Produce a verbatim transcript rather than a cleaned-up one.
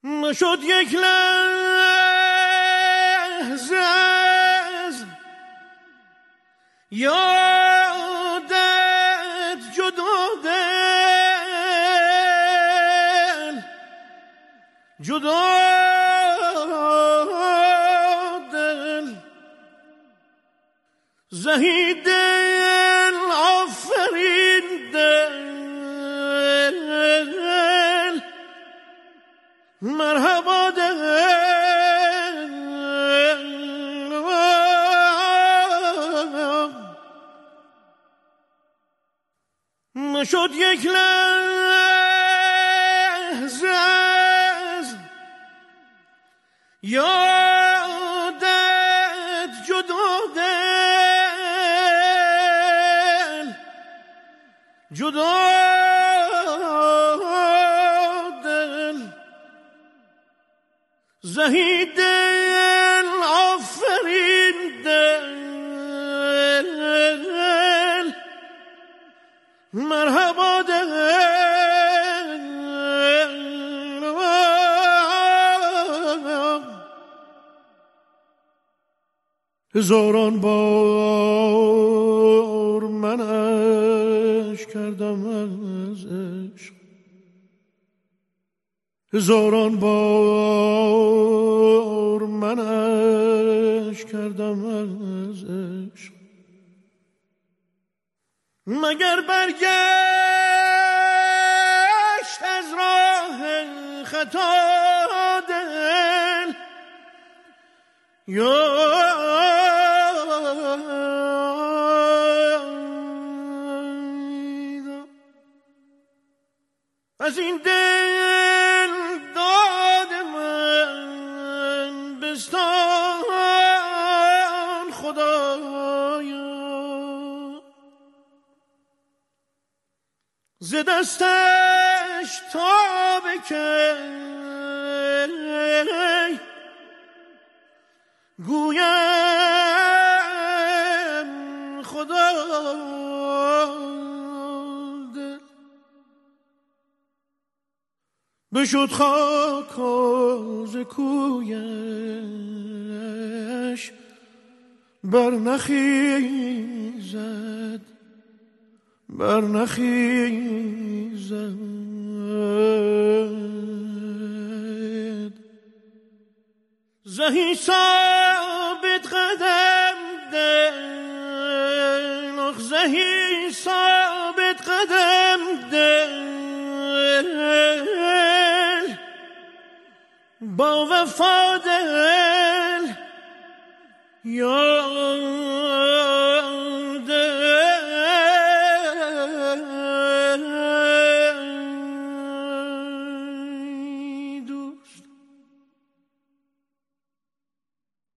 نشد یک لحظه از یادت جدا دل جدا دل زهی دل آفرین دل مرحبا دل نشد یک لحظه از یادت جدا دل جدا دل زهی دل آفرین دل مرحبا دل هزاران بار من عشق کردم از عشق هزاران بار من عشق کردم از عشق مگر برگشت از راه خطا دل یا از این دل داد من بستان خدایا ز دستش تا بکی گویم خدا دل بشد خاک ز کویش بر نخیزد بر نخیزد زهی ثابت قدم دل اخ زهی ثابت قدم دل با وفا دل یا